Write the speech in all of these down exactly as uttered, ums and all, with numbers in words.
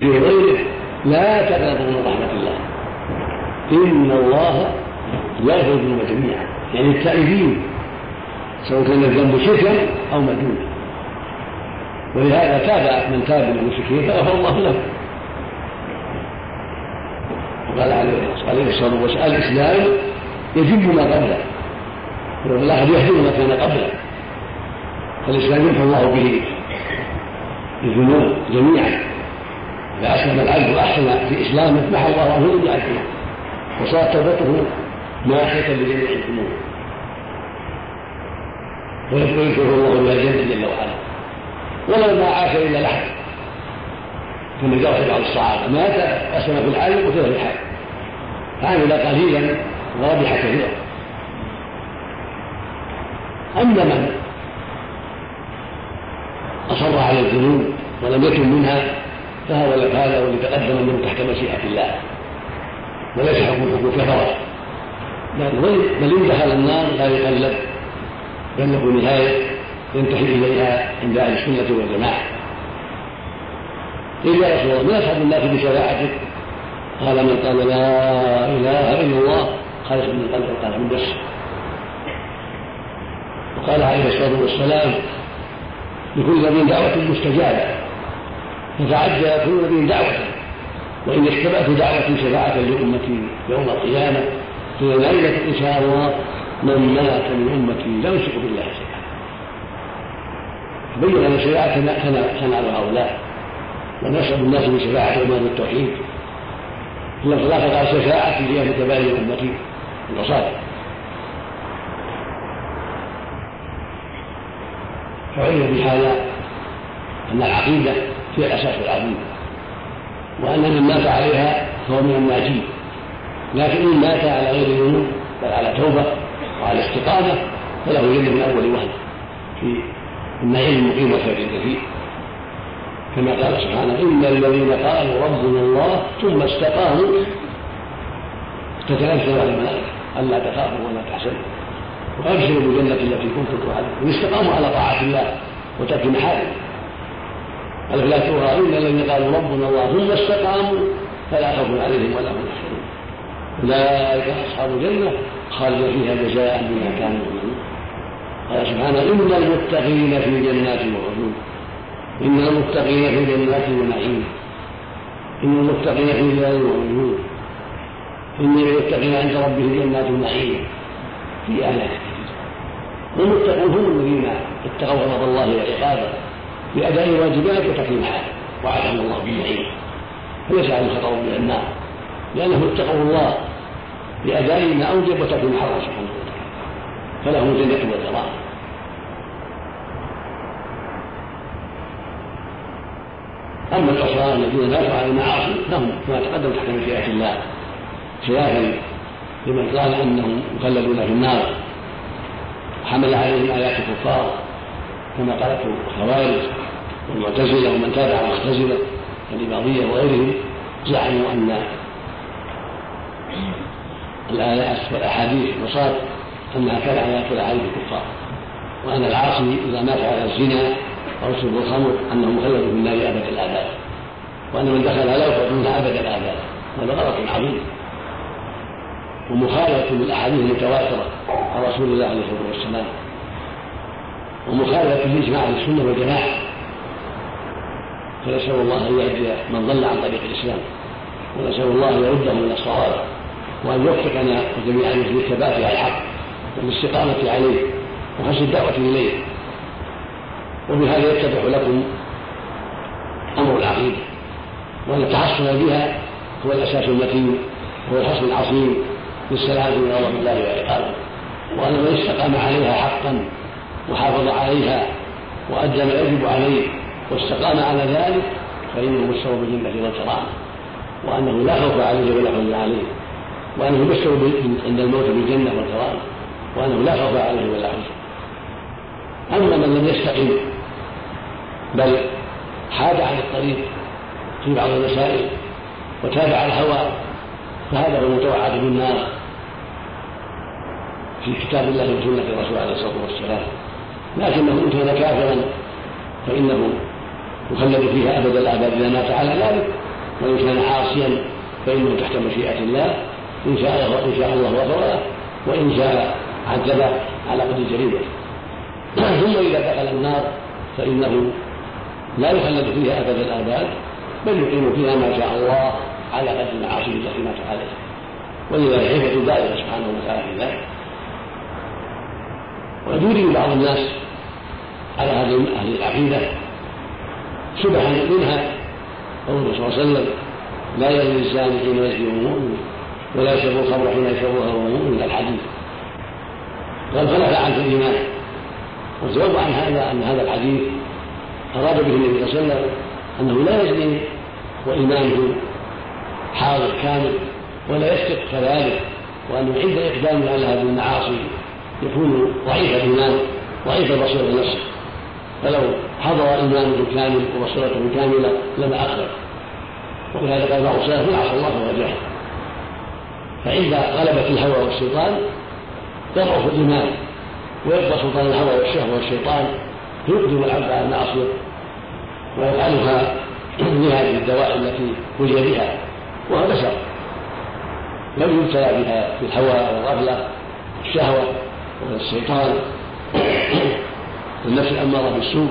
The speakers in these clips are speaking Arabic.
غيره لا تقنطوا من رحمة الله إن الله يغفر الذنوب جميعا، يعني التائبين سواء كان الذنب شركا أو مدونا. ولهذا تاب من تاب من المشركين فغفر الله له. وقال عليه الصلاة والسلام الإسلام يجب ما قبله والله يهدم ما كان قبله، فالإسلام يمحو الله به الذنوب جميعا. إذا أسلم العبد وأحسن في إسلامه محى الله عنه جميع الذنوب وصارت توبته ماحية لجميع الذنوب ويذكره الله بها جل جل وعلا. ولو ما عاش إلا لحظة كما جاء في بعض الصحابة مات أسلم في الحال وقتل في الحال، عمل قليلا وربح كثيرا. أما من أصر على الذنوب ولم يتم منها فهو لك هذا واللي تقدم منه تحت مشيئة الله وليس حكمه كفرة، بل إن دخل النار لا يقلب بل له نهاية ينتهي إليها عند أهل السنة والجماعة. قيل يا رسول الله من أسعد الناس بشفاعتك؟ قال من قال لا إله إلا الله خالص من القلب وقال من نفسه. وقال عليه الصلاة والسلام لكل نبي دعوة مستجابة فتعجل كل نبي دعوة، وإن اشتبعت دعوة شفاعة لأمتي يوم القيامة في ليلة إن شاء الله من مات من أمتي لا يشرك بالله شيئا. بين أن شفاعتنا سنعلم هؤلاء ونسأل الناس بشفاعة أمام التوحيد. الله صلاة قال شفاعتي هي متبالي أمتي الوصايا. فعلم بهذا أن العقيدة هي الأساس العظيم، وأن من مات عليها فهو من الناجين، لكن إن مات على غير ذنوب بل على توبة وعلى استقامة فله جنة من أول وهلة في النعيم المقيم والخير الكثير، كما قال سبحانه إن الذين قالوا ربنا الله ثم استقاموا تتنزل على الملائكة ألا تخافوا ولا تحزنوا وأبشروا بالجنة التي كنتم توعدون إن استقاموا على طاعة الله وترك محارمه. قال لا ترى إن الذين قالوا ربنا الله ثم استقاموا فلا خوف عليهم ولا هم يحزنون أولئك أصحاب الجنة خالدين فيها جزاء بما كانوا يعملون. قال سبحانه إن المتقين في جنات وعيون إن المتقين في جنات ونعيم إن المتقين في جنات وعيون إن المتقين عند ربهم جنات النعيم في آيات كثيرة. والمتقون هم الذين اتقوا غضب الله وعقابه بأداء الواجبات وترك المحارم وعدهم الله بالنعيم فليس عليهم خطر من النار لأنهم اتقوا الله بأداء ما أوجب وترك المحرم سبحانه وتعالى فلهم الجنة والكرامة. أما العصاة الذين ماتوا على المعاصي لهم ما تقدم تحت مشيئة الله خلافا لمن قال أنهم مخلدون في النار وحمل عليهم آيات الكفار كما قالت الخوارج والمعتزلة ومن تابع المعتزلة الإباضية وغيرهم زعموا أن الآيات والأحاديث وصار أنها كالآيات والأحاديث الكفار، وأن العاصي إذا مات على الزنا أو شرب الخمر أنه مخلد في النار أبد الآباد، وأن من دخل لا يخرج منها أبد الآباد. هذا غلط عظيم ومخالفة للأحاديث المتواترة عن رسول الله عليه الصلاة والسلام ومخالفة لإجماع السنة والجماعة. فنسأل الله أن يهدي من ضل عن طريق الإسلام ونسأل الله أن يرده من الصواب وأن يوفقنا وجميعا للثبات على الحق والاستقامة عليه وحسن الدعوة إليه. وبهذا يتضح لكم أمر العقيدة وأن التحصن بها هو الأساس المتين هو الحصن العظيم للسلامة من غضب الله وعقابه، وأن من استقام عليها حقا وحافظ عليها وأدى ما يجب عليه واستقام على ذلك فإنه مستوى بالجنة والكرامة، وأنه لا خوف عليه ولا حزن عليه، وأنه مستوى عند الموت بالجنة والكرامة، وأنه لا خوف عليه ولا حزن. أما من لم يستقم بل حاد عن الطريق في بعض المسائل وتابع الهوى فهذا هو المتوعد بالنار في كتاب الله وسنة الرسول عليه الصلاة والسلام، لكنه إن كان كافرا فإنه يخلد فيها أبد الآباد إذا مات على ذلك وإن كان عاصيا فإنه تحت مشيئة الله، إن شاء الله إن شاء الله غفر له، وإن شاء عذبه على قدر جريمته. ثم إذا دخل النار فإنه لا يخلد فيها أبد الآباد، بل يقيم فيها ما شاء الله على قدر المعاصي التي مات عليها، ولذلك حكمة ذلك سبحانه وتعالى في ذلك. ويجري بعض الناس على هذه أهل العقيدة شبها منها قول الرسول صلى الله عليه وسلم: لا يزني الزاني حين يزني المؤمن ولا يشرب الخمر حين يشربها وهو مؤمن، الحديث. قال فلا عن الإيمان. والجواب عن هذا أن هذا الحديث أراد به النبي صلى الله عليه وسلم أنه لا يزني وإيمانه حاضر كامل ولا يسقط كذلك، وأنه عند إقدامه على هذه المعاصي يكون ضعيف الإيمان ضعيف البصيرة نفسه، فلو حضر إيمانه كامل وبصيرته كاملة لما أخبر. ولهذا قال بعض السلف: من عصى الله فهو جاهل. فعند غلبة الهوى والشيطان يضعف الإيمان ويبقى سلطان الهوى والشهوة والشيطان، يقدم العبد على المعصية ويفعلها لهذه الدواء التي وجد بها، وهذا شر لم يبتلى بها في الهوى والغفلة والشهوة والشيطان والنفس الأمارة بالسوء.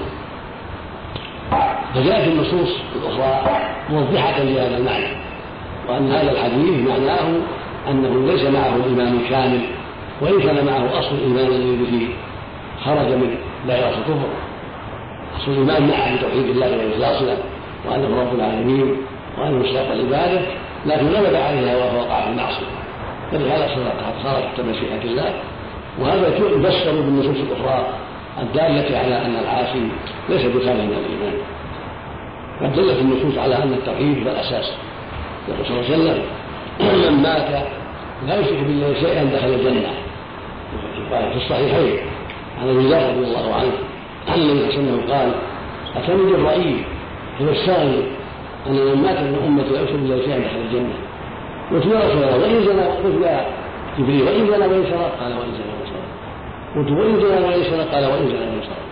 فجاءت النصوص الأخرى موضحة لهذا المعنى، وأن هذا الحديث معناه أنه ليس معه الإيمان الكامل، وإن كان معه أصل الإيمان الذي به خرج من دائرة الكفر. أصل الإيمان معه بتوحيد الله وإخلاصه وأنه رب العالمين وأنه مستحق العبادة، لكن غلب عليها ووقع في المعصية، فلهذا صار تحت مشيئة الله. وهذا يبشر بالنصوص الأخرى الدالة على أن العاصي ليس بخارج من الإيمان. قد دلت النصوص على أن التوحيد هو الأساس. يقول صلى الله عليه وسلم: من مات لا يشرك بالله شيئا دخل الجنة. في الصحيحين عن ابي ذر رضي الله عنه أن النبي صلى الله عليه وسلم قال: أتاني جبرائيل فبشرني أن من مات من أمتي لا يشرك بالله شيئا دخل الجنة. قلت: يا رسول الله وإن زنى؟ قلت: يا جبريل وإن زنى وإن سرق؟ قال: وإن زنى وإن سرق. قلت: وإن زنى وإن سرق؟ قال: وإن زنى وإن سرق.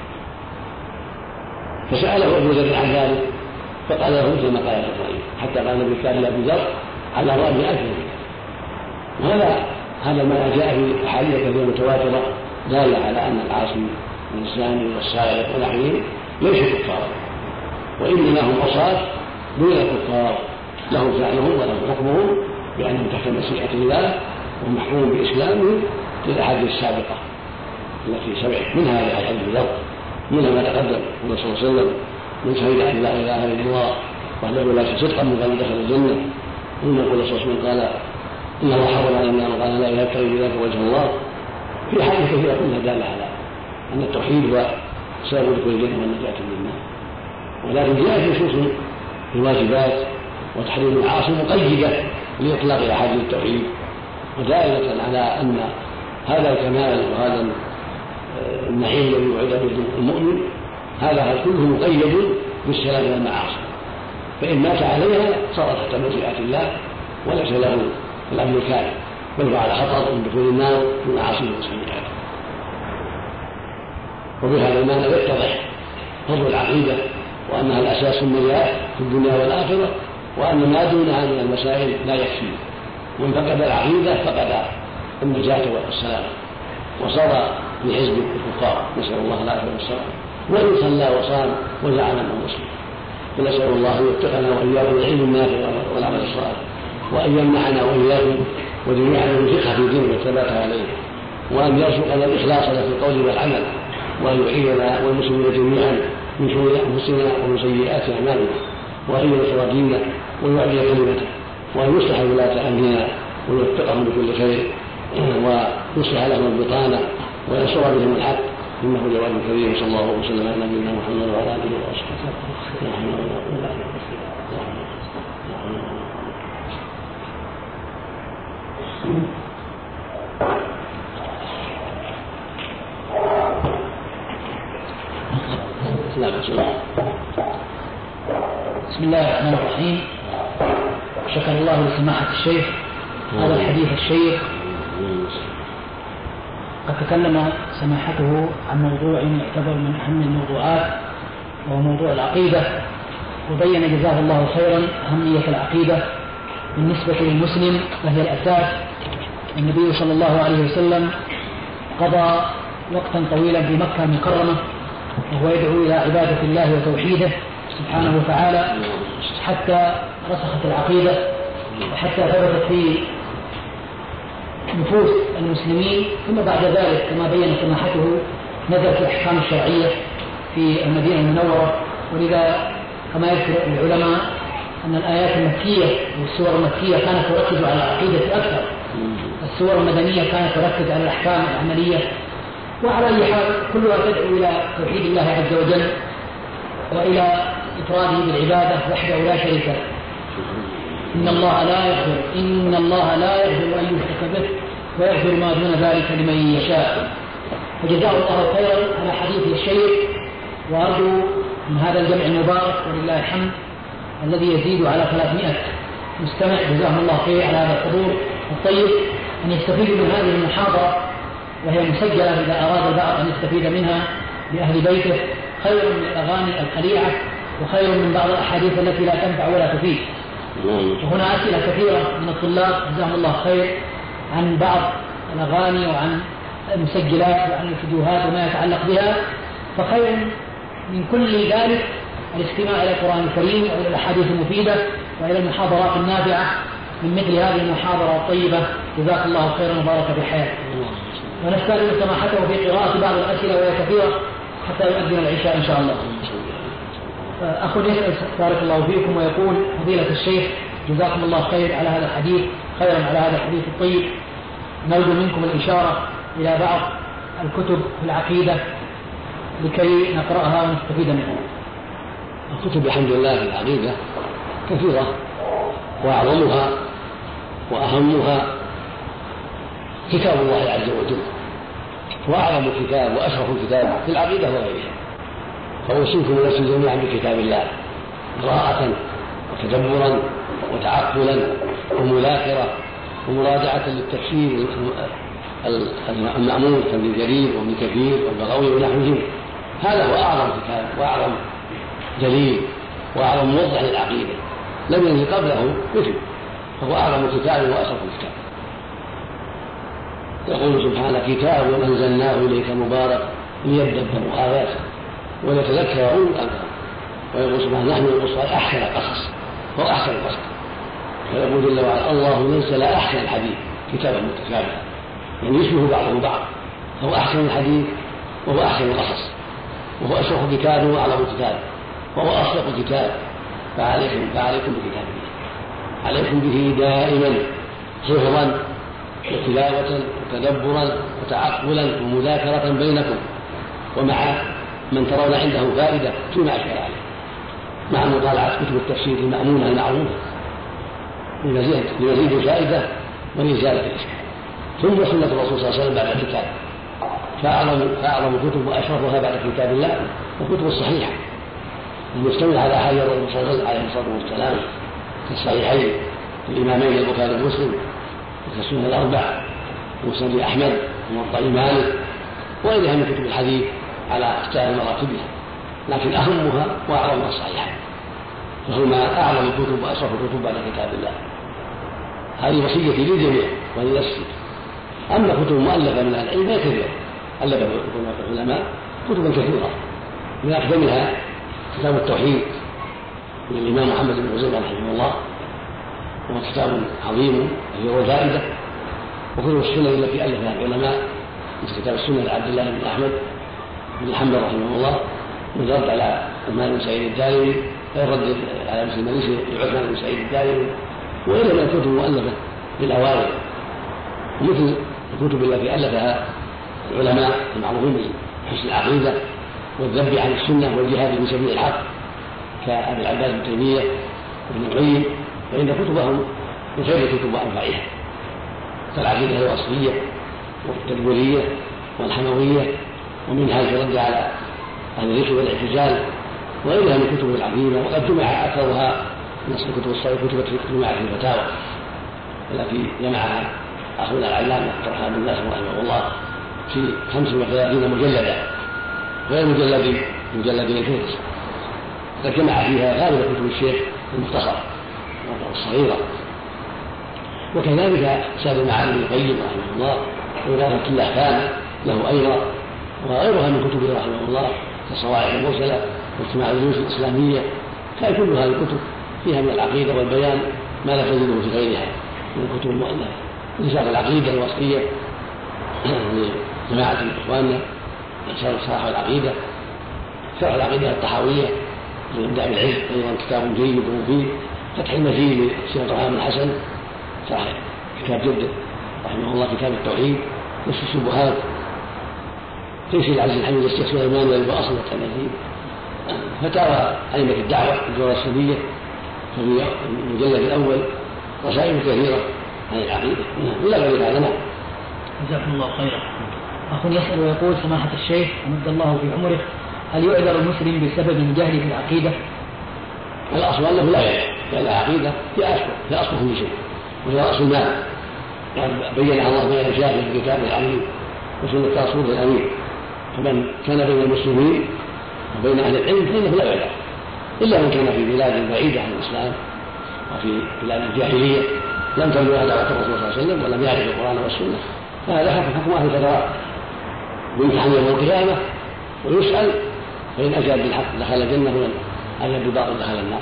فسأله أبو ذر عن ذلك فقال له مثل ما قال جبرائيل، حتى قال النبي كان لأبي ذر على رأي ألف. وهذا هذا ما جاء في أحاديث كثيرة متواترة دالة على أن العاصي والزاني والسارق ونحوهم ليسوا كفارا، وإنما هم عصاة دون الكفار، لهم فعلهم ولهم حكمهم بأنهم تحت مشيئة الله ومحكوم بإسلامهم للأحاديث السابقة التي سمعت منها هذا حديث ذر، منها ما تقدم الرسول صلى الله عليه وسلم: من شهد أن لا إله إلا الله وحده لا شريك له صدقا من قال دخل الجنة. ثم يقول الرسول صلى الله عليه وسلم: قال إن الله حرم على النار وقال لا إله إلا بذلك وجه الله. في حديث كثيرة كلها دالة على أن التوحيد هو سبب لكل جنة والنجاة من النار. ولكن جاءت نصوص الواجبات وتحريم المعاصي مقيدة لإطلاق أحاديث التوحيد، ودالة على أن هذا الكمال وهذا النعيم الذي وعد به المؤمن هذا كله مقيد بالسلام من المعاصي، فإن مات عليها صارت تحت مشيئة الله وليس له الأمن الكامل، بل هو على خطر من دخول النار من معاصيه وسيئاته. وبهذا المعنى يتضح فضل العقيدة وأنها الأساس في النجاة في الدنيا والآخرة، وأن ما دونها من المسائل لا يكفي، وإن فقد العقيدة فقد النجاة والسلام وصار في حزب الكفار، نسأل الله العافية والسلام. وإن صلى وصام وزعم أنه مسلم، فنسأل الله أن يوفقنا وإياكم العلم النافع والعمل الصالح، وأن يمنحنا وإياكم وجميعنا الفقه في دينه والثبات عليه، وأن يرزقنا الإخلاص في القول والعمل، وأن يعيننا والمسلمين جميعا من شرور أنفسنا ومن سيئات أعمالنا، وأن ينصر دينه ويعلي كلمته، وأن يصلح ولاة أمرنا ويوفقهم بكل خير، ويصلح لهم البطانة وينصر بهم الحق، إنه جواد كريم. صلى الله وسلم على نبينا محمد وعلى آله وصحبه. بسم الله الرحمن الرحيم. شكر الله لسماحة الشيخ هذا الحديث الشيق. قد تكلم سماحته عن موضوع يعتبر من أهم الموضوعات وهو موضوع العقيدة، وبين جزاه الله خيرا أهمية العقيدة بالنسبة للمسلم، فهي الأساس. النبي صلى الله عليه وسلم قضى وقتا طويلا في مكة المكرمة وهو يدعو إلى عبادة الله وتوحيده سبحانه وتعالى حتى رسخت العقيدة وحتى ثبتت في نفوس المسلمين. ثم بعد ذلك كما بين سماحته نزلت الأحكام الشرعية في المدينة المنورة. ولذا كما يذكر العلماء أن الآيات المكية والسور المكية كانت تركز على العقيدة أكثر، السور المدنية كانت تركز على الأحكام العملية. وعلى أي حال كلها تدعو إلى توحيد الله عز وجل وإلى إفراده بالعبادة وحده لا شريك له. إن الله لا يغفر إن الله لا يغفر أن يشرك به ويغفر ما دون ذلك لمن يشاء. وجزاه الله خيرا على حديث الشيخ، وأرجو من هذا الجمع المبارك ولله الحمد الذي يزيد على ثلاثمائة مستمع جزاهم الله خير على هذا الحضور الطيب أن يستفيدوا من هذه المحاضرة، وهي مسجلة إذا أراد البعض أن يستفيد منها لأهل بيته، خير من الأغاني الخليعة وخير من بعض الأحاديث التي لا تنفع ولا تفيد. وهنا أسئلة كثيرة من الطلاب جزاهم الله خير عن بعض الأغاني وعن المسجلات وعن الفيديوهات وما يتعلق بها، فخير من كل ذلك الاستماع إلى القرآن الكريم وإلى الأحاديث المفيدة وإلى المحاضرات النافعة من مثل هذه المحاضرة الطيبة. جزاك الله خيرا وبارك في حياتك. ونستأذن سماحته في قراءة بعض الأسئلة وهي كثيرة حتى يؤذن العشاء إن شاء الله. أخ يسأل بارك الله فيكم ويقول: فضيلة الشيخ جزاكم الله خير على هذا الحديث خيرا على هذا الحديث الطيب، نرجو منكم الإشارة إلى بعض الكتب في العقيدة لكي نقرأها ونستفيد منها. الكتب الحمد لله في العقيدة كثيرة، وأعظمها وأهمها كتاب الله عز وجل، وأعظم كتاب وأشرف كتاب في العقيدة وغيرها. فأوصيكم ونفسي جميعا بكتاب الله قراءة وتدبرا وتعقلا ومذاكرة ومراجعة للتفسير المأمون كابن جرير وابن كثير والبغوي ونحوهم. هذا هو أعظم كتاب وأعظم دليل وأعظم موضع للعقيدة، لم ينزل قبله كتب، فهو أعظم كتاب وأشرف كتاب. يقول سبحانه: كتاب أنزلناه إليك مبارك ليدبروا آياته وليتذكر أولو الألباب. ويقول سبحانه: نحن نقص أحسن القصص، فهو أحسن القصص. ويقول جل وعلا: الله نزل أحسن الحديث كتابا متشابها، يعني يشبه بعضه بعض، فهو أحسن الحديث وهو أحسن القصص، وهو أشرف كتاب وأعظم كتاب وهو أصدق كتاب. فعليكم فعليكم بكتاب الله، عليكم به دائما حفظا وتلاوة وتدبرا وتعقلا ومذاكرة بينكم ومع من ترون عنده فائدة فيما أشكل عليه، مع مطالعة كتب التفسير المأمونة المعروفة لمزيد لمزيد الفائدة ولإزالة الإشكال. ثم سنة الرسول صلى الله عليه وسلم بعد الكتاب، فأعظم فأعظم كتب وأشرفها بعد كتاب الله الكتب الصحيحة المشتملة على أحاديث الرسول صلى الله عليه وسلم عليه الصلاة والسلام في الصحيحين الإمامين البخاري ومسلم وكالسنة الأربع ومسند أحمد وموطأ مالك وغيرها من كتب الحديث على أختار مراتبها، لكن أهمها وأعظمها الصحيحة، فهما أعظم الكتب وأشرف الكتب بعد كتاب الله. هذه وصيتي للجميع ولنفسي. أما كتب مؤلفة من العلم فهي كثيرة، ألف العلماء كتبا كثيرة، من أقدمها كتاب التوحيد من الإمام محمد بن عزيز رحمه الله، وهو كتاب عظيم فيه الفائدة. وكتب السنة التي ألفها العلماء مثل كتاب السنة لعبد الله بن أحمد بن حنبل رحمه الله، من رد على عثمان بن سعيد الدارمي، الرد على مسلم المريسي لعثمان بن سعيد الدارمي، وغيرها من الكتب المؤلفة للأوائل، ومثل الكتب التي ألفها العلماء المعروفين بحسن العقيدة والذب عن السنة والجهاد في سبيل الحق كأبي العباس بن تيمية وابن القيم، فإن كتبهم من خير الكتب وأنفعها، كالعقيدة الوصفية والتدبرية والحموية ومنها الرد على أهل الرشد والاعتزال وغيرها من كتب العقيدة. وقد جمع أكثرها من أصل كتب الصحيح كتبت جمعت في الفتاوى التي جمعها أخونا العلامة عبد الرحمن بن ناصر رحمه الله في خمس وثلاثين مجلدا غير مجلد مجلدين فهرس، فجمع فيها غالب كتب الشيخ المختصر الصغيرة. وكذلك ساد المعالي ابن القيم رحمه الله وإغاثة الأحكام له أيضا، وغيرها من كتبه رحمه الله كالصواعق المرسلة واجتماع الدروس الإسلامية. كان كل هذه الكتب فيها من العقيدة والبيان ما لا تجده في غيرها من الكتب المؤلفة. رسالة العقيدة الوصية لجماعة إخواننا، شرح العقيدة، شرح العقيدة الطحاوية لإبداع العلم أيضا كتاب جيد ومفيد. فتح المجيد للشيخ عبد الرحمن بن حسن شرح كتاب جده رحمه الله كتاب التوحيد، نصف الشبهات، تيسير العزيز الحميد للشيخ سليمان والأصل والتماثيل، فتاوى أئمة الدعوة الدورة السنية في المجلد الأول، رسائل كثيرة عن العقيدة إلا غير هذا. نعم. جزاكم الله خيرا. أخ يسأل ويقول: سماحة الشيخ أمد الله في عمره، هل يعذر المسلم بسبب جهله بالعقيدة؟ الأصل أنه لا يعذر، لأن العقيدة هي أصل هي أصل كل شيء، وهي رأس المال، بينها الله بين شافه في كتابه العظيم وسنة رسوله الأمين. فمن كان بين المسلمين وبين أهل العلم فإنه لا يعذر، إلا من كان في بلاد بعيدة عن الإسلام وفي بلاد الجاهلية لم تبلغ دعوة الرسول صلى الله عليه وسلم ولم يعرف القرآن والسنة، فهذا حكم حكم أهل الفترات، ويمتحن يوم القيامة ويسأل، فإن أجاب بالحق دخل الجنة وإن أجاب بالباطل دخل النار.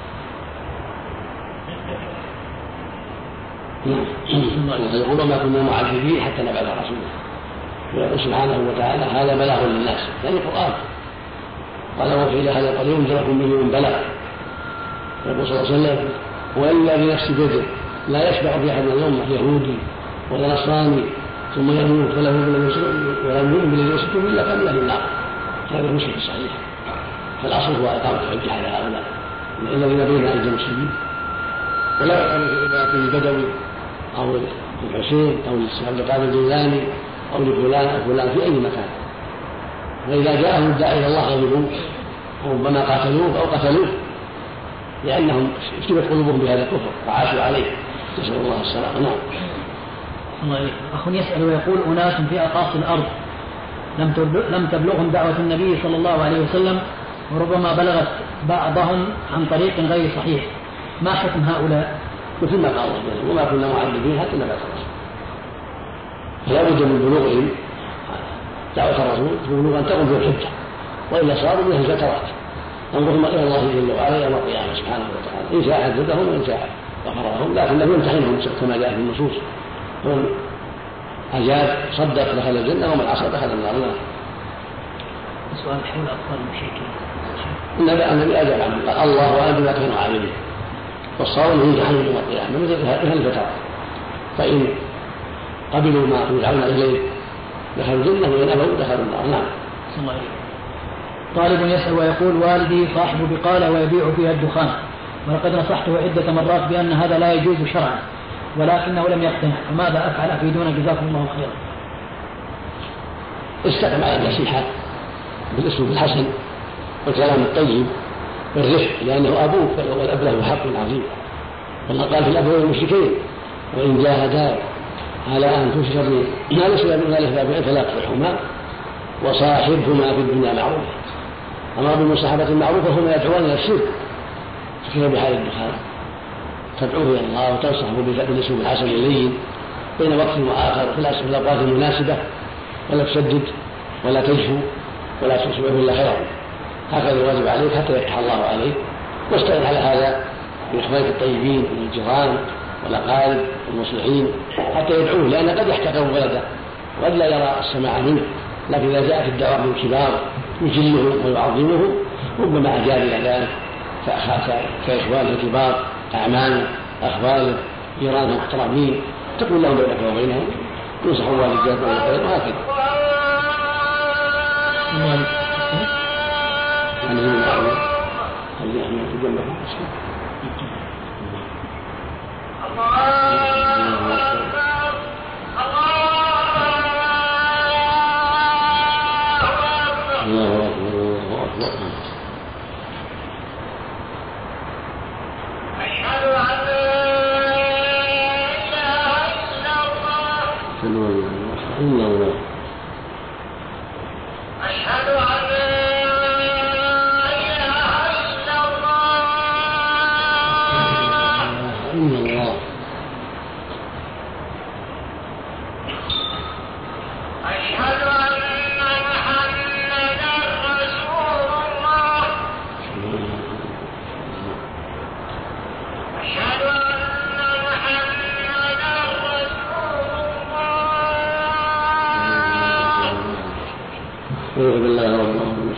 يقول: ما كنا معذبين حتى نبعث رسولا. ويقول سبحانه وتعالى: هذا بلاغ للناس، يعني القرآن. قال: وفي هذا قد ينذركم به من بلاغ. يقول صلى الله عليه وسلم: والذي نفسي بيده لا يشبع في أحد من الأمة يهودي ولا نصراني ثم يموت ولم يؤمن بالذي أرسلت به إلا كان من أهل النار. هذا مسلم صحيح. فالأصل هو إقامة الحجة على هؤلاء الذين بين أيدي المسلمين، ولا يقام البدوي أو الحسين أو عبد القادر الجيلاني أو لفلان أو فلان في أي مكان. وإذا جاءهم الداعي إلى الله غضبوا وربما قاتلوه أو قتلوه، لأنهم اشتبت قلوبهم بهذا الكفر وعاشوا عليه، نسأل الله السلامة. نعم. أخ يسأل ويقول: أناس في أقاصي الأرض لم تبلغهم دعوة النبي صلى الله عليه وسلم، وربما بلغت بعضهم عن طريق غير صحيح، ما حكم هؤلاء؟ مثل ما قال الله: وما كنا معذبين حتى نبعث رسولا. فلا بد من بلوغهم دعوة الرسول بلوغا تقوم به الحجة، وإلا صاروا من الفترات أمرهم إلى الله جل وعلا يوم القيامة سبحانه وتعالى، إن شاء عذبهم وإن شاء غفر لهم، لكنه يمتحنهم كما جاء في النصوص، من أجاب صدق دخل الجنة ومن عصى دخل النار. سؤال حول أطفال المشركين. إنما النبي أجاب عنه قال: الله وأنتم ما كانوا عابدين، والصوم يمتحنهم يوم القيامة مثل هذه الفترات، فإن قبلوا ما يدعون إليه دخلوا الجنة وإن أبوا دخلوا النار. نعم. طالب يسأل ويقول: والدي صاحب بقالة ويبيع فيها الدخان، ولقد نصحته عدة مرات بأن هذا لا يجوز شرعا، ولكنه لم يقتنع، فماذا أفعل؟ أفيدونا جزاكم الله خيرا. استقم على النصيحة بالأسلوب الحسن والكلام الطيب والرفق، لأنه أبوك والأب له حق عظيم. والله قال في الأبوين المشركين: وإن جاهداك على أن تشرك ما ليس من ذلك فلا تطعهما وصاحبهما في الدنيا معروفا. أمر بالمصاحبة المعروفة هما يدعون إلى الشرك، فكيف بحال الدخان؟ تدعوه إلى الله وتنصحه بالأسلوب الحسن اللين بين وقت وآخر في الأوقات المناسبة، ولا تشدد ولا تجفو ولا تصبح إلا خيرا. هكذا الواجب عليك حتى يفتح الله عليك، واستعن على هذا بإخوانك الطيبين من الجيران والأقارب والمصلحين حتى يدعوه، لأن قد يحتقر ولده وقد لا يرى السماع منه، لكن إذا جاءت الدعوة من الكبار يجله ويعظمه ربما أجاب إلى ذلك، كإخوانه الكبار أعمامه أخواله جيرانه محترمين، تقول لهم بينك وبينهم ينصح والديك بالخير وهكذا. يعني من الأعمال هل يعمل في جنبه الله أكبر الله أكبر. أشهد أن لا إله إلا الله أشهد أن لا إله إلا أعوذ بالله رب العالمين.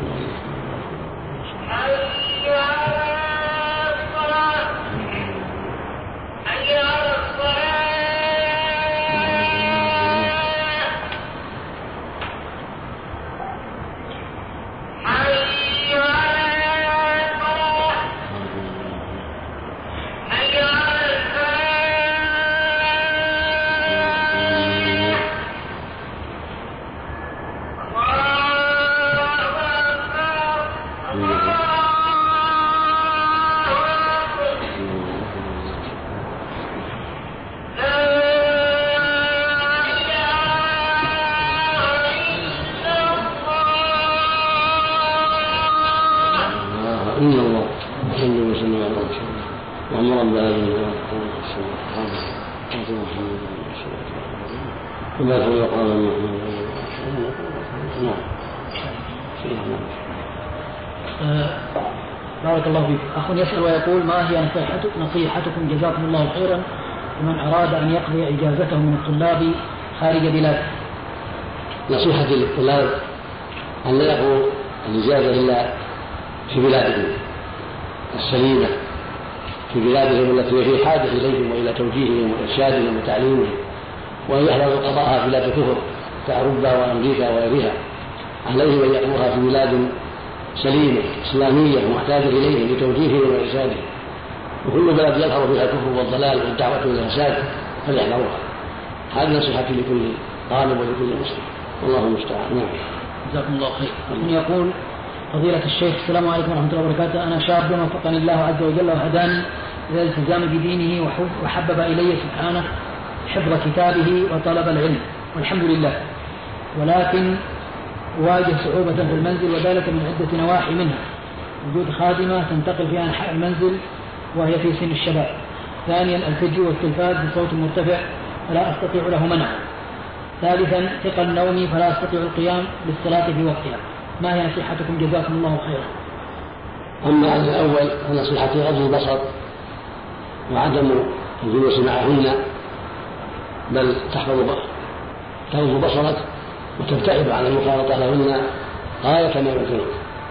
حي على الصلاة حي على الصلاة حي على الصلاة حي على الفلاح إلا الله صلى وسلم على رسول الله وعلى رب العالمين كما قال قال بارك الله فيك. أخ يسأل ويقول: ما هي نصيحتكم جزاكم الله خيرا لمن أراد أن يقضي إجازته من الطلاب خارج بلاده؟ نصيحة للطلاب أن لا يقضوا الإجازة إلا في بلادهم السليمة، في بلادهم التي في حاجة إليهم وإلى توجيههم وإرشادهم وتعليمهم، وأن يحذروا قضاءها في بلاد الكفر كأوروبا وأمريكا وغيرها. عليهم أن يقضوها في بلاد سليمة إسلامية محتاجة إليهم لتوجيههم وإرشادهم، وكل بلد يظهر فيها الكفر والضلال والدعوة إلى الفساد فليحذروها. هذه نصيحتي لكل طالب ولكل مسلم، والله المستعان. نعم. جزاكم الله خير. يقول: فضيلة الشيخ، السلام عليكم ورحمة الله وبركاته. أنا شاب وفقني الله عز وجل وهداني إلى الالتزام بدينه وحبب إلي سبحانه حفظ كتابه وطلب العلم والحمد لله، ولكن أواجه صعوبة في المنزل وذلك من عدة نواحي، منها وجود خادمة تنتقل في أنحاء المنزل وهي في سن الشباب. ثانيا الفيديو والتلفاز بصوت مرتفع فلا أستطيع له منعه. ثالثا ثقل نومي فلا أستطيع القيام بالصلاة في وقتها. ما هي نصيحتكم جزاكم الله خيرا؟ أما عن الأول فنصيحتي غض البصر وعدم الجلوس معهن، بل تحفظ تغض بصرك وتبتعد عن المخالطة لهن غاية ما يمكنك،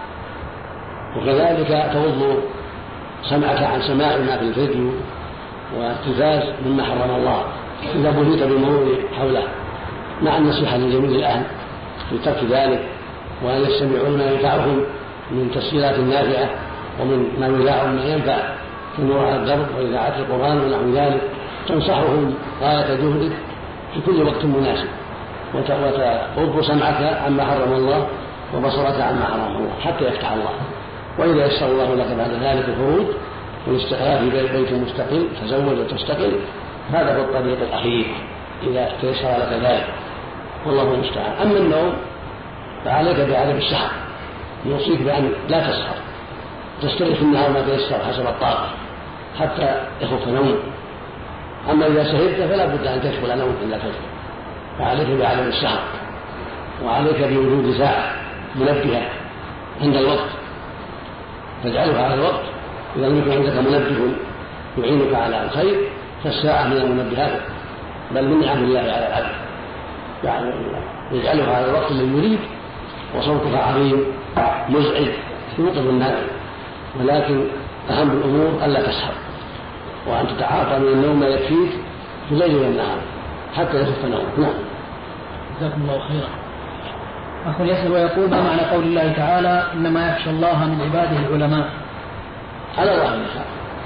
وكذلك تغض سمعك عن سماع ما في الفيديو والتلفاز مما حرم الله إذا بليت بالمرور حوله، مع النصيحة لجميع الأهل في ترك ذلك، وأن يستمعوا ما ينفعهم من تسجيلات نافعة ومن ما يذاع ما ينفع في مراعاة الدرب وإذاعة القرآن ونحو ذلك، تنصحهم غاية جهدك في كل وقت مناسب، وتغض سمعك عما حرم الله وبصرك عما حرم الله حتى يفتح الله. وإذا يسر الله لك بعد ذلك الخروج والاستقرار في بيت مستقل تزوج وتستقل، هذا هو الطريق الأخير إذا تيسر لك ذلك، والله المستعان. أما النوم فعليك بعدم السهر، يوصيك بأن لا تسهر، تستريح في النهار ما تيسر حسب الطاقة حتى يخف نومك. أما إذا سهرت فلا بد أن تشغل نومك إلا تشغل، فعليك بعدم السهر، وعليك بوجود ساعة منبهة عند الوقت تجعلها على الوقت. إذا لم يكن عندك منبه يعينك على الخير فالساعة من المنبهات، بل من نعم الله على العبد، يعني يجعلها على الوقت الذي يريد، وصوتها عظيم مزعج يوقظ الناس. ولكن أهم الأمور ألا تسهر، وأن تتعاطى من النوم ما يكفيك في الليل والنهار حتى يخف نومك. نعم. جزاكم الله خيرا. أخ يسأل ويقول: ما معنى قول الله تعالى: إنما يخشى الله من عباده العلماء؟ على الله يخاف،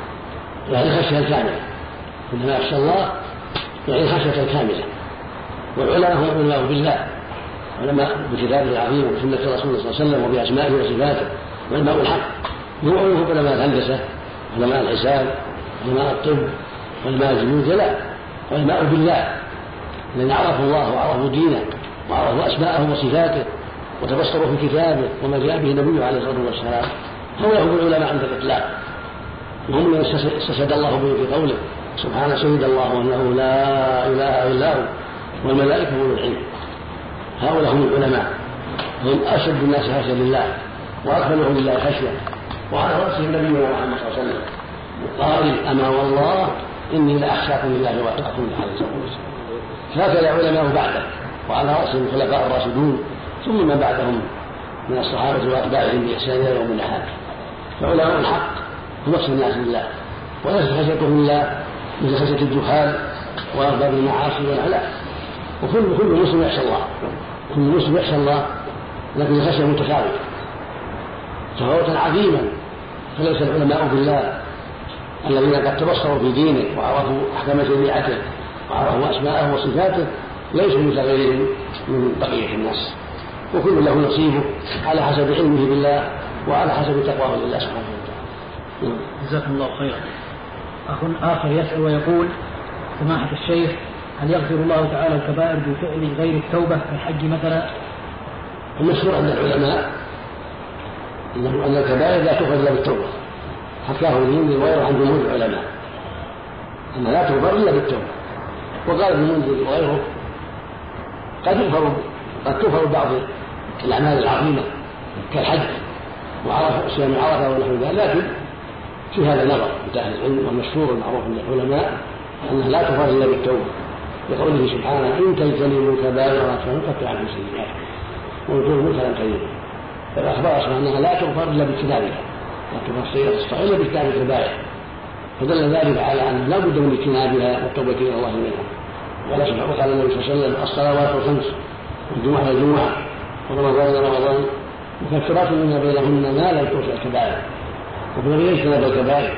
يعني الخشية الكاملة. إنما يخشى الله يعني الخشية الكاملة، والعلماء هم علماء بالله، علماء بكتابه العظيم وسنة رسوله صلى الله عليه وسلم وبأسمائه وصفاته، علماء الحق. هم علماء الهندسة، علماء الحساب، علماء الطب، علماء الجيولوجيا، لا، علماء بالله الذين عرفوا الله وعرفوا دينه وعرفوا أسماءه وصفاته وتبصروا في كتابه وما جاء به النبي عليه الصلاة والسلام. هم هم العلماء عند الإطلاق، وهم من استشهد الله به في قوله: سبحانه شهد الله أنه لا إله إلا هو والملائكة أولو العلم. هؤلاء هم العلماء، هم أشد الناس خشية لله وأكملهم لله خشية، وعلى رأسهم نبينا محمد صلى الله عليه وسلم قال: أما والله إني لأخشاكم لله وأتقاكم عليه الصلاة والسلام. هكذا علماء بعده، وعلى رأسهم الخلفاء الراشدون ثم ما بعدهم من الصحابة وأتباعهم بإحسان يوم الأحد. فعلماء الحق هم أخشى الناس لله، وليس خشيتهم إلا مثل خشية الجهال وأرباب المعاصي والعلاء. وكل كل مسلم يخشى الله، كل مسلم يخشى الله، لكن الخشية متفاوتة تفاوتا عظيما. فليس العلماء بالله الذين قد تبصروا في دينه وعرفوا أحكام شريعته وعرفوا أسماءه وصفاته ليسوا مثل غيرهم من بقية الناس، وكل له نصيبه على حسب علمه بالله وعلى حسب تقواه لله سبحانه وتعالى. جزاكم الله خيرا. أخ آخر يسأل ويقول: سماحة الشيخ، هل يغفر الله تعالى الكبائر بفعل غير التوبة كالحج مثلا؟ المشهور عند العلماء أنه أن الكبائر لا تغفر إلا بالتوبة، حكاه المنذر وغيره عن جمهور العلماء أنها لا تغفر إلا بالتوبة. وقال ابن المنذر وغيره قد يغفر قد تغفر بعض الأعمال العظيمة كالحج وعرفة صيام عرفة ونحو ذلك، لكن في هذا نظر عند أهل العلم، والمشهور المعروف عند العلماء أنها لا تغفر إلا بالتوبة، لقوله سبحانه: إن تجتنبوا كبائر ما تنكفر عنكم سيئاتكم وانظروا مثلا طيبا. فالأخبار أصلا أنها لا تغفر إلا باجتنابها، لا تغفر السيئات الصغيرة إلا باجتناب الكبائر، فدل ذلك على أن لا بد من اجتنابها والتوبة إلى الله منها. ولا سبحانه وقال النبي صلى الله عليه وسلم: الصلوات الخمس والجمعة الجمعة ورمضان رمضان مكفرات مما بينهن ما لم تغفر الكبائر، وبغي اجتناب الكبائر،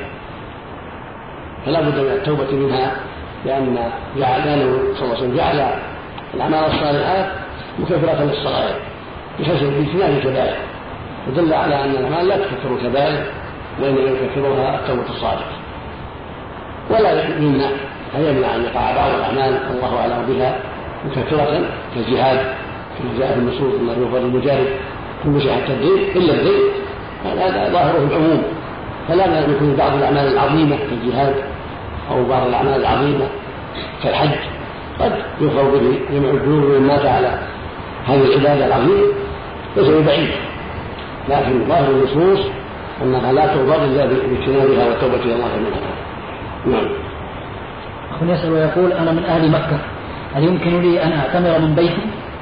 فلا بد من التوبة منها، لأن جعله صلى الله عليه وسلم جعل الأعمال الصالحات مكفرات للصغائر بحسب اجتناب الكبائر، ودل على أن الأعمال لا تكفر الكبائر وإنما يكفرها التوبة الصادقة. ولا يمنع فيمنع أن يقع بعض الأعمال الله أعلم بها مكفرة كالجهاد كما جاء في النصوص: أنه يغفر المجاهد كل شيء حتى الدين إلا الدين، هذا ظاهره العموم. فلا يكون بعض الأعمال العظيمة كالجهاد أو بعض الأعمال العظيمة كالحج قد يغفر به جميع الذنوب من مات على هذه العبادة العظيمة، ليس ببعيد، لكن ظاهر النصوص أنها لا تغفر إلا باجتنابها والتوبة إلى الله منها. نعم. أخ يسأل ويقول: أنا من أهل مكة، هل يمكن لي أن أعتمر من بيتي؟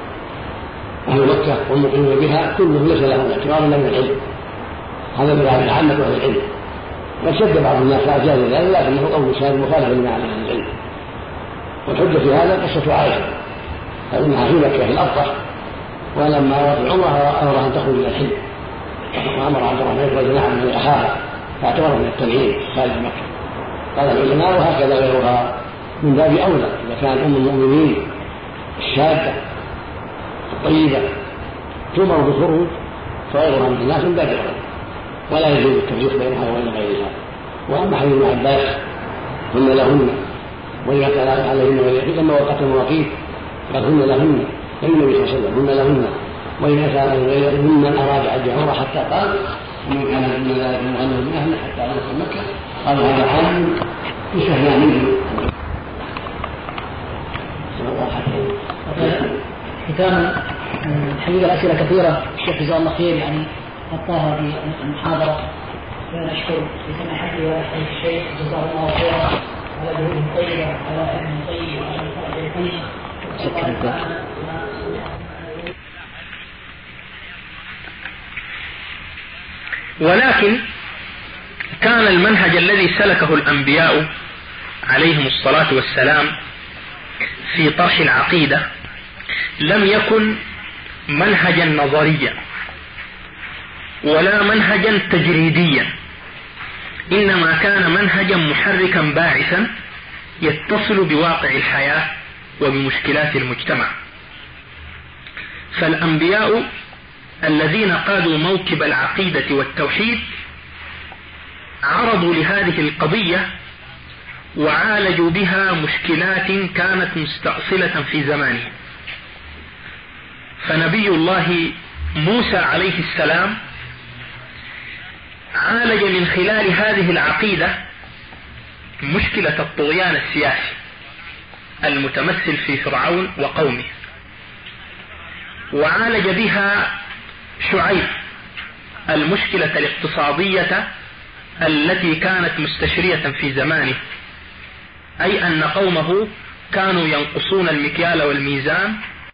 أهل مكة والمقيمون بها كلهم ليس لهم اعتبار إلا من العلم، هذا من عامة أهل العلم. وشد بعض الناس على جهل ذلك، لكنه قول شاذ مخالف لما عليه أهل العلم. والحجة في هذا قصة عائشة، فإنها في مكة في الأبطح، ولما أرادت العمرة أمرها أن تخرج إلى الحل، وأمر عبد الرحمن يخرج نعم من أخاها، فاعتبر من التنعيم خارج مكة. قال العلماء: وهكذا غيرها من باب أولى إذا كانت أم المؤمنين الشابة الطيبة تؤمر بالخروج، فغيرها من الناس من باب أولى، ولا يجوز التفريق بينها وبين غيرها. وأما حديث ابن عباس: هن لهن وإذا كان عليهن وليحفظن لما وقت المواقيت قال هن لهن، فالنبي صلى الله عليه وسلم: هن لهن وإذا كان عليهن من أراد حج عمرة، حتى قال: ومن كان من ذلك مغنى من أهله حتى يدخل مكة. قال: هذا حال يستثنى منه. ختاما، الحقيقة الأسئلة كثيرة، الشيخ جزاه الله خير يعني حطاها في المحاضرة، ونشكر لسماحته وأحسن الشيخ جزاه الله خيرا على جهود طيبة، على علم طيب، على فائدة طيبة. ولكن كان المنهج الذي سلكه الأنبياء عليهم الصلاة والسلام في طرح العقيدة لم يكن منهجا نظريا ولا منهجا تجريديا، إنما كان منهجا محركا باعثا يتصل بواقع الحياة وبمشكلات المجتمع. فالأنبياء الذين قادوا موكب العقيدة والتوحيد عرضوا لهذه القضية وعالجوا بها مشكلات كانت مستأصلة في زمانه. فنبي الله موسى عليه السلام عالج من خلال هذه العقيدة مشكلة الطغيان السياسي المتمثل في فرعون وقومه، وعالج بها شعيب المشكلة الاقتصادية التي كانت مستشرية في زمانه، أي أن قومه كانوا ينقصون المكيال والميزان